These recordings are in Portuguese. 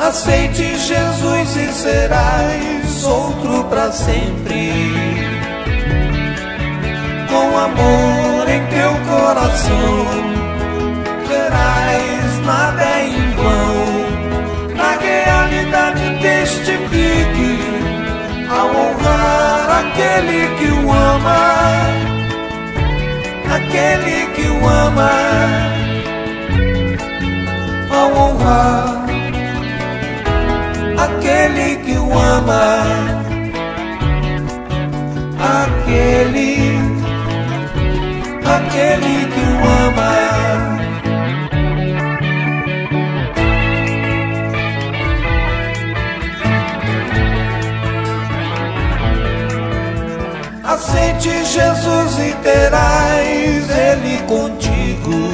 Aceite Jesus e serás outro para sempre. Com amor em teu coração, verás nada é em vão. Na realidade testifique ao honrar aquele que o ama, aquele que o ama. Ao honrar aquele que o ama, aquele que o ama. Aceite Jesus e terás Ele contigo,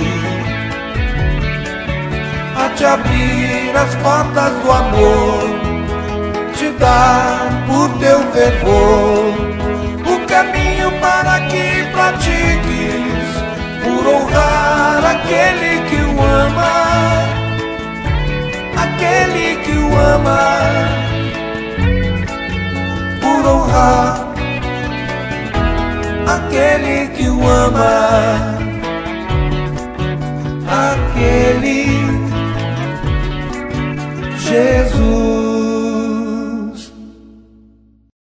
a te abrir as portas do amor, te dar por teu fervor o caminho para que pratiques, por honrar aquele que o ama, aquele que o ama, por honrar aquele que o ama.